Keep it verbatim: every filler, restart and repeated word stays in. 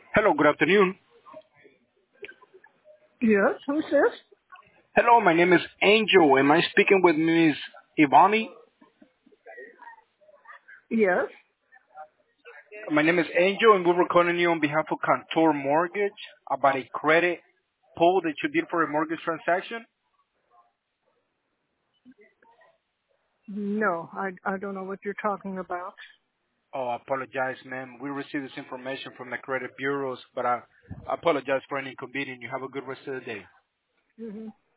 Hello, good afternoon. Yes, who's this? Hello, my name is Angel. Am I speaking with Miss Ivani? Yes. My name is Angel, and we're calling you on behalf of Contour Mortgage about a credit pull that you did for a mortgage transaction. No, I, I don't know what you're talking about. Oh, I apologize, ma'am. We received this information from the credit bureaus, but I, I apologize for any inconvenience. You have a good rest of the day. hmm